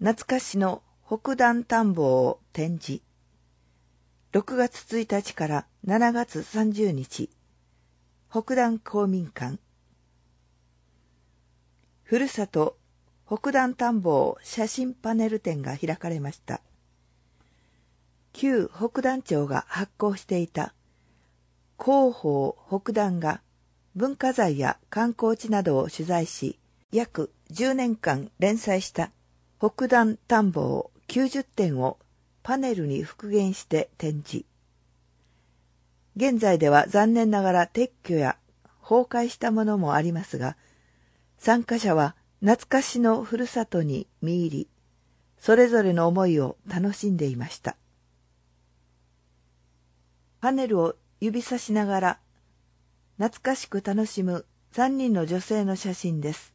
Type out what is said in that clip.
懐かしの北段田んぼを展示。6月1日から7月30日、北段公民館。ふるさと北段田んぼ写真パネル展が開かれました。旧北段町が発行していた広報北段が文化財や観光地などを取材し、約10年間連載した北段田んぼ90点をパネルに復元して展示。現在では残念ながら撤去や崩壊したものもありますが、参加者は懐かしのふるさとに見入り、それぞれの思いを楽しんでいました。パネルを指さしながら懐かしく楽しむ3人の女性の写真です。